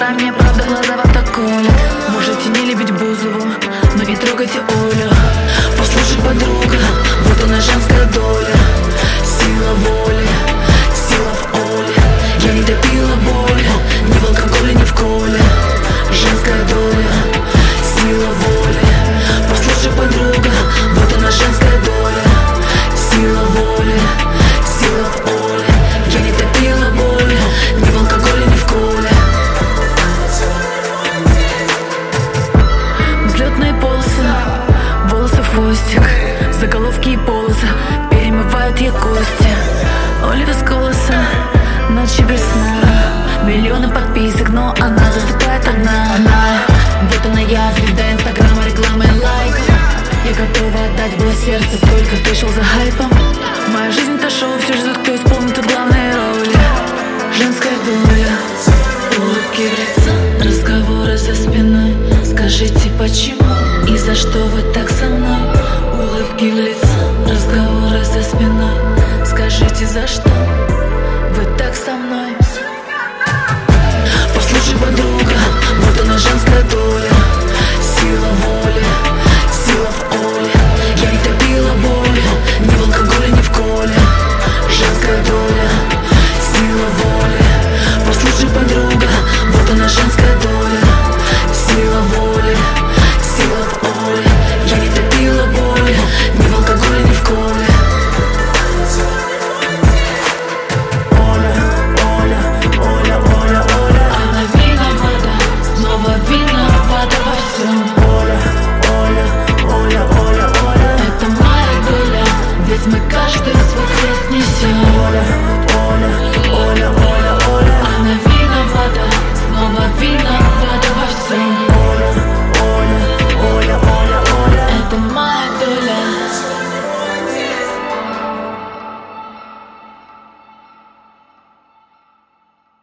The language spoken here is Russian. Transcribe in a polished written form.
глаза, мне правда глаза вам так колят. Можете не любить Бузову, но не трогайте Олю. Послушай, подруга, вот она женская доля. Сила воли, сила в Оле. Я не допила боли, ни в алкоголе, ни в коле. Женская доля, сила воли. Послушай, подруга, вот она женская доля. Сила воли, сила в Оле. Я не допила боли, ни в алкоголе, ни в коле. Взлетные полосы, волосы в хвостик, заголовки и полосы перемывают ей кости. Оля без голоса, ночи без сна, миллионы подписок, но она засыпает одна. Вот она я, звезда инстаграма, реклама и лайк. Я готова отдать было сердце, только ты шел за хайпом. Моя жизнь это шоу, все ждут, кто исполнит тут главные роли. Женская доля, улыбки в лицо, разговоры за спиной. Скажите, почему и за что вы так со мной? Улыбки в лицо, разговоры за спиной. Скажите, за что вы так со мной?